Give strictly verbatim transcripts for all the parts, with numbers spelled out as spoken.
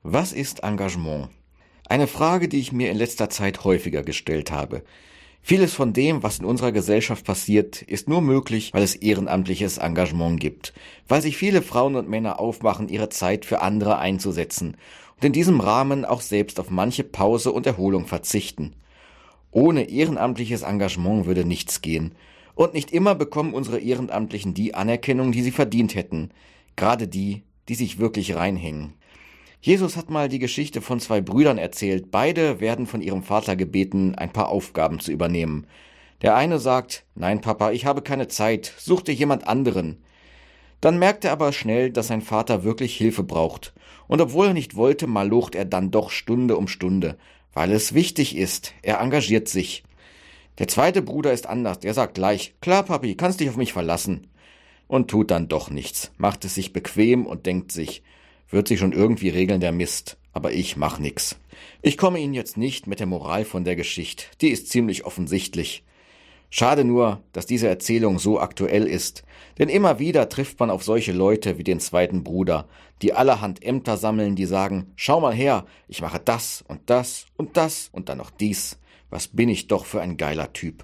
Was ist Engagement? Eine Frage, die ich mir in letzter Zeit häufiger gestellt habe. Vieles von dem, was in unserer Gesellschaft passiert, ist nur möglich, weil es ehrenamtliches Engagement gibt, weil sich viele Frauen und Männer aufmachen, ihre Zeit für andere einzusetzen und in diesem Rahmen auch selbst auf manche Pause und Erholung verzichten. Ohne ehrenamtliches Engagement würde nichts gehen. Und nicht immer bekommen unsere Ehrenamtlichen die Anerkennung, die sie verdient hätten. Gerade die, die sich wirklich reinhängen. Jesus hat mal die Geschichte von zwei Brüdern erzählt. Beide werden von ihrem Vater gebeten, ein paar Aufgaben zu übernehmen. Der eine sagt, nein Papa, ich habe keine Zeit, such dir jemand anderen. Dann merkt er aber schnell, dass sein Vater wirklich Hilfe braucht. Und obwohl er nicht wollte, malocht er dann doch Stunde um Stunde, weil es wichtig ist. Er engagiert sich. Der zweite Bruder ist anders. Der sagt gleich, klar Papi, kannst dich auf mich verlassen. Und tut dann doch nichts, macht es sich bequem und denkt sich, wird sich schon irgendwie regeln der Mist, aber ich mach nix. Ich komme Ihnen jetzt nicht mit der Moral von der Geschichte, die ist ziemlich offensichtlich. Schade nur, dass diese Erzählung so aktuell ist, denn immer wieder trifft man auf solche Leute wie den zweiten Bruder, die allerhand Ämter sammeln, die sagen, schau mal her, ich mache das und das und das und dann noch dies, was bin ich doch für ein geiler Typ.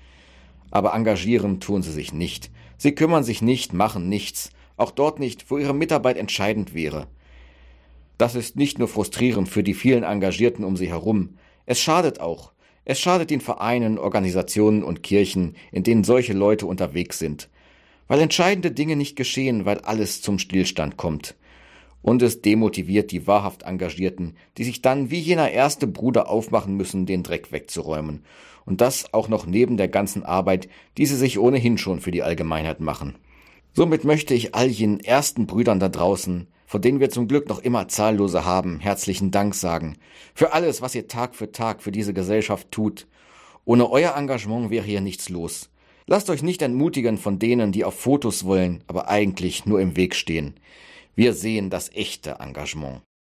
Aber engagieren tun sie sich nicht, sie kümmern sich nicht, machen nichts, auch dort nicht, wo ihre Mitarbeit entscheidend wäre. Das ist nicht nur frustrierend für die vielen Engagierten um sie herum, es schadet auch. Es schadet den Vereinen, Organisationen und Kirchen, in denen solche Leute unterwegs sind. Weil entscheidende Dinge nicht geschehen, weil alles zum Stillstand kommt. Und es demotiviert die wahrhaft Engagierten, die sich dann wie jener erste Bruder aufmachen müssen, den Dreck wegzuräumen. Und das auch noch neben der ganzen Arbeit, die sie sich ohnehin schon für die Allgemeinheit machen. Somit möchte ich all jenen ersten Brüdern da draußen, von denen wir zum Glück noch immer zahllose haben, herzlichen Dank sagen. Für alles, was ihr Tag für Tag für diese Gesellschaft tut. Ohne euer Engagement wäre hier nichts los. Lasst euch nicht entmutigen von denen, die auf Fotos wollen, aber eigentlich nur im Weg stehen. Wir sehen das echte Engagement.